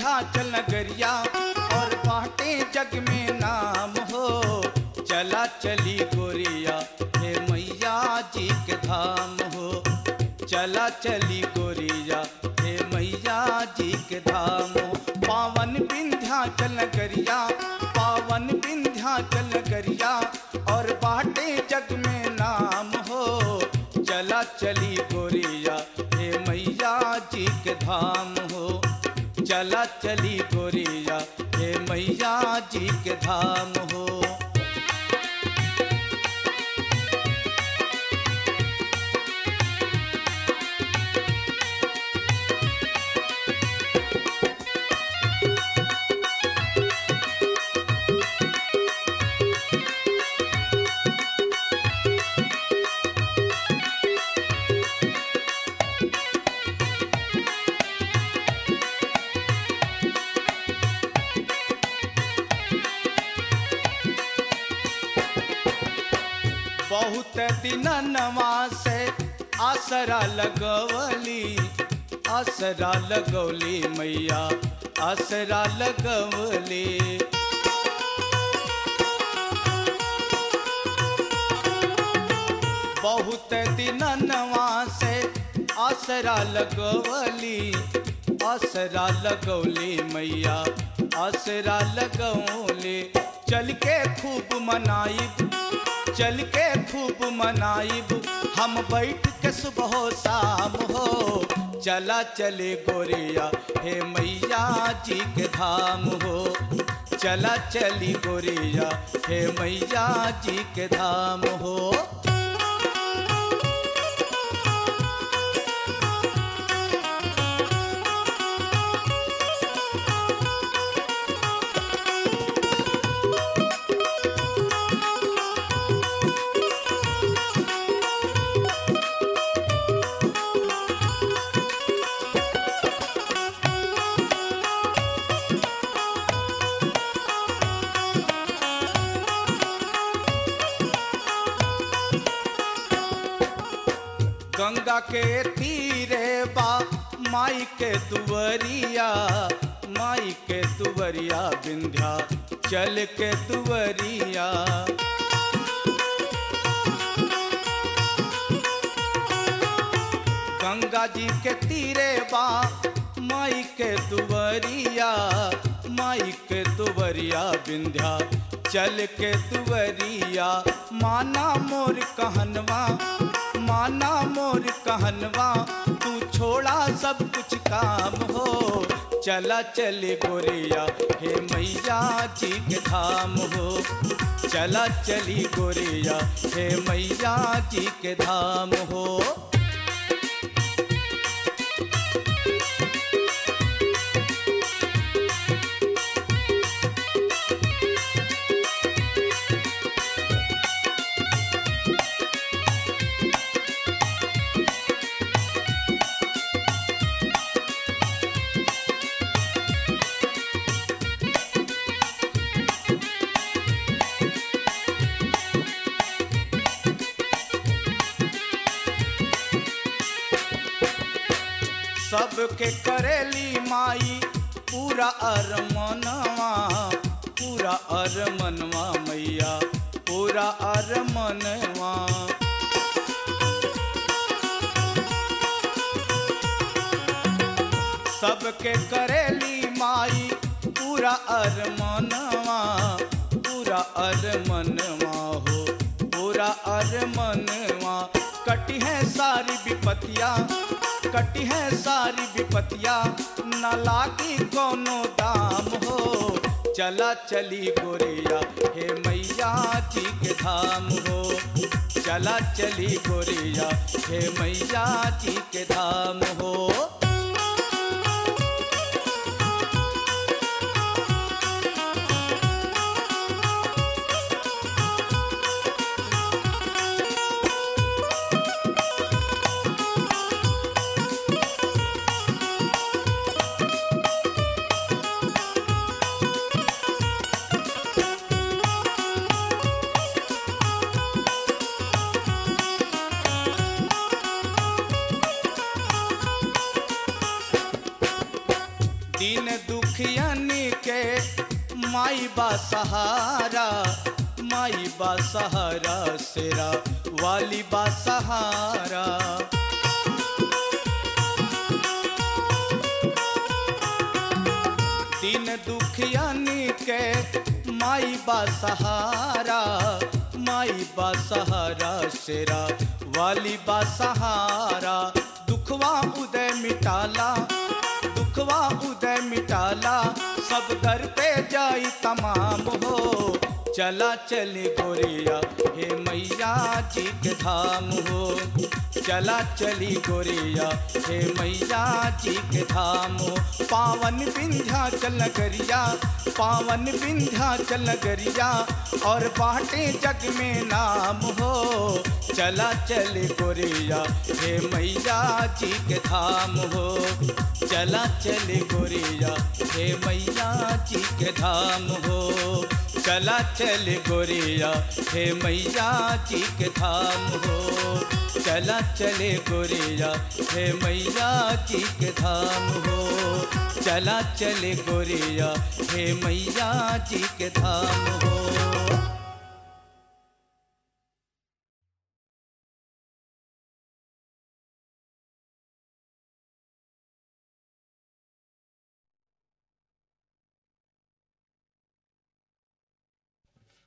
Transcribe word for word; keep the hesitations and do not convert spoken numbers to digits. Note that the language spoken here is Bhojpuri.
विंध्याचल नगरिया और बाटे जग में नाम हो। चला चली गोरिया हे मैया जी के धाम हो। चला चली गोरिया हे मैया जी के धाम हो। पावन विंध्याचल नगरिया, पावन विंध्याचल नगरिया और बाटे जग में नाम हो। चला चली गोरिया हे मैया जी के धाम हो। चला चली गोरिया हे मैया जी के धाम हो। बहुत दिननवा से आसरा लगवली, आसरा लगवली मैया आसरा लगवली। बहुत दिननवा से आसरा लगवली, आसरा लगवली मैया आसरा लगवली। चल के खूब मनाइब, चल के खूब मनाइब हम बैठ के सुबह शाम हो। चला चले गोरिया हे मैया जी के धाम हो। चला चली गोरिया हे मैया जी के धाम हो। गंगा के तीरे बा माई के दुवरिया, माई के दुवरिया विंध्या चल के दुवरिया। गंगा जी के तीरे बा माई के दुवरिया, माई के दुवरिया विंध्या चल के दुवरिया। माना मोर कहनवा, माना मोर कहनवा तू छोड़ा सब कुछ काम हो। चला चले गोरिया हे मैया जी के धाम हो। चला चली गोरिया हे मैया जी के धाम हो। सबके करेली माई पूरा अरमनवा, पूरा अरमनवा मैया पूरा अरमनवा। सबके करेली माई पूरा अरमनवा, पूरा अरमनवा हो पूरा अरमनवा। कटी है सारी विपतिया, कटी है सारी विपतिया न लागी कोनो दाम हो। चला चली गोरिया हे मैया जी के धाम हो। चला चली गोरिया हे मैया जी के धाम हो। दीन दुखी माई बा सहारा, माई बा सहारा, शेरा वाली बा सहारा। दीन दुखियानी के माई बा सहारा, माई बा सहारा, शेरा वाली बा सहारा। दुखवा उदय मिटाला, दुखवा उदय मिटाला, सब दर पे जाई तमाम हो। चला चले गोरिया हे मैया जी के धाम हो, चला चली गोरिया हे मैया जी के धाम हो। पावन विंध्याचल नगरिया, पावन विंध्याचल नगरिया, और बाटे जग में नाम हो। चला चले गोरिया हे मैया जी के धाम हो, चला चले गोरिया हे मैया जी के धाम हो। चला चल गोरिया हे मैया जी के धाम हो, चला चले गोरिया हे मैया जी के धाम हो। चला चले गोरिया हे मैया जी के धाम हो।